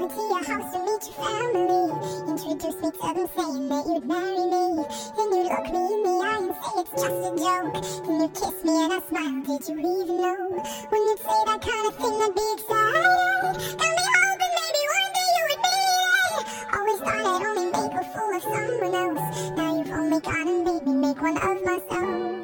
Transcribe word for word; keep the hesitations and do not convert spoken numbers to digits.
to your house to meet your family. Introduce me to them saying that you'd marry me. And you look me in the eye and say it's just a joke. And you kiss me and I smile, did you even know? When you'd say that kind of thing I'd be excited. Got me hoping maybe one day you would be it. Always thought I'd only make a fool of someone else. Now you've only gone and made me make one of myself.